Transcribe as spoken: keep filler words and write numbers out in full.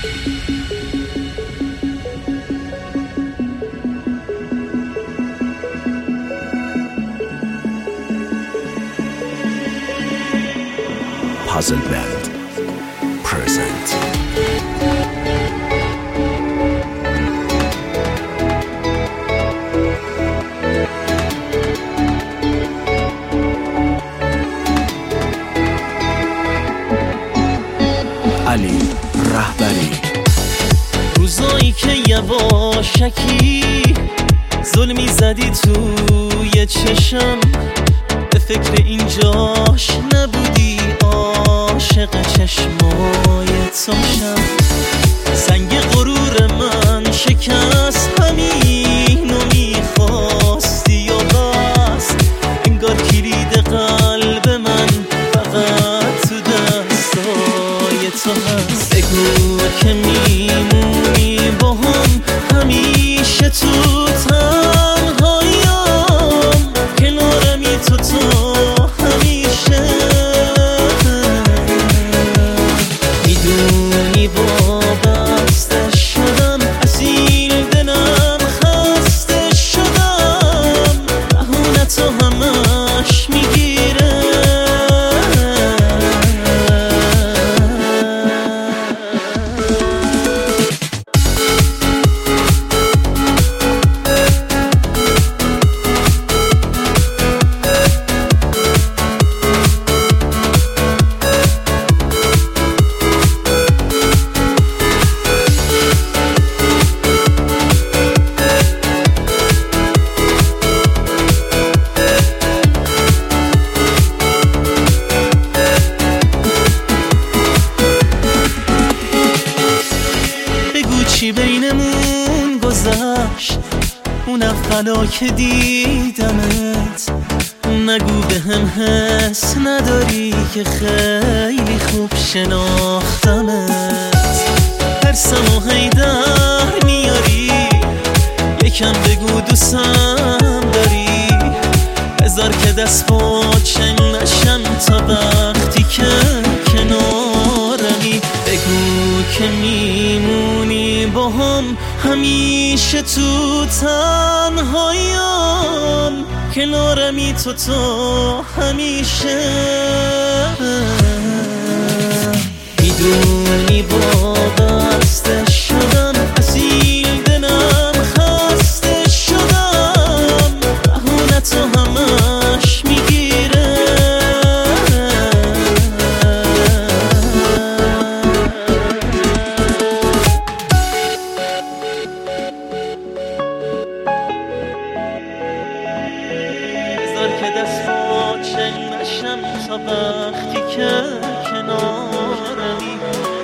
Puzzleland present. علی رهبری. روزایی که یواشکی ظلمی زدی توی چشم، به فکر اینجاش نبودی، عاشق چشمای تاشم. سنگ غرور من شکست، همینو میخواستی و بس. انگار کلید قلب من فقط تو دستای تو هست. بگو که میمونی با هم همیشه تو تنهاییم، کنارمی تو تو همیشه. میدونی وابسته شدم، اسیر دلم خسته شدم، بهونه تو همش میگیره. چی بینمون گذشت اون اولا که دیدمت؟ نگو به هم حس نداری که خیلی خوب شناختمت. ترسم و هیدر میاری، یکم بگو دوستم داری. بذار که دست پاچه نشم تا وقتی که کنارمی. بگو که میمونی با هم همیشه تو تنهاییم، کنارمی تو تو همیشه. میدونی وابسته شدم، اسیر دلم خسته شدم، بهونه تو همش میگیره. که دست پاچه نشم تا وقتی که کنارمی.